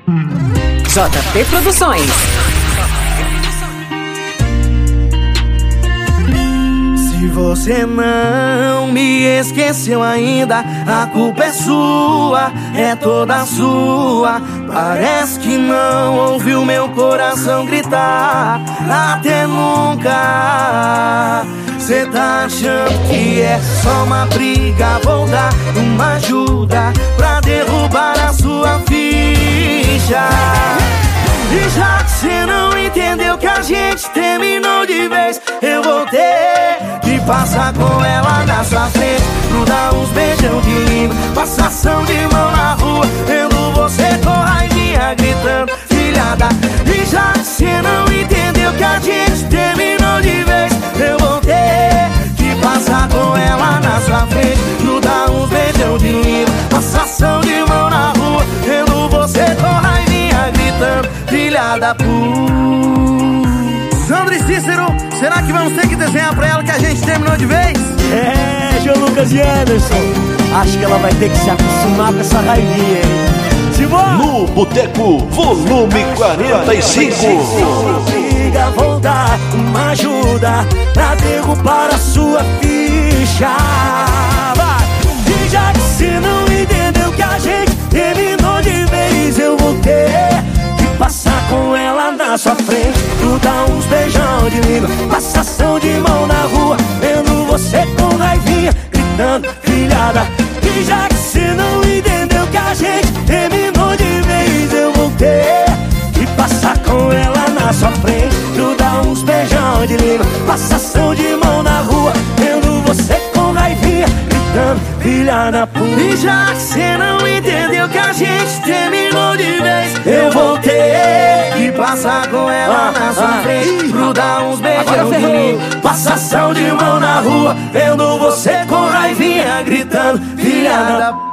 JP Produções. Se você não me esqueceu ainda, a culpa é sua, é toda sua. Parece que não ouviu meu coração gritar até nunca. Cê tá achando que é só uma briga, vou dar uma ajuda pra derrubar a sua ficha. E já que cê não entendeu que a gente terminou de vez, eu vou ter que passar com ela na sua frente, dar uns beijão de língua, passação de mão na rua, vendo você com raivinha gritando, filhada. E já que cê não entendeu que a gente terminou de vez, eu vou ter que passar com ela na sua frente, dar uns beijão de língua, passação de mão na rua, vendo você com raivinha gritando, filha da puta. Sandro e Cícero, será que vamos ter que desenhar pra ela que a gente terminou de vez? É, João Lucas e Anderson, acho que ela vai ter que se acostumar com essa raivinha, hein? No Boteco, volume 45. Liga, vou dar uma ajuda pra derrubar a sua ficha. Vai. E já que cê não entendeu que a gente terminou de vez, eu vou ter que passar com ela na sua frente, dar uns beijão de língua, passação de mão na rua, vendo você com raivinha gritando, filhada. E já que cê não entendeu que a gente terminou de vez, eu vou ter que passar com ela na sua frente, dar uns beijão de língua, passação de mão na rua, vendo você com raivinha gritando, filha da puta. E já que cê não entendeu que a gente terminou de vez, eu vou ter que passar com ela na sua frente, dar uns beijão de língua, passação de mão na rua, vendo você com raivinha gritando, filha da puta.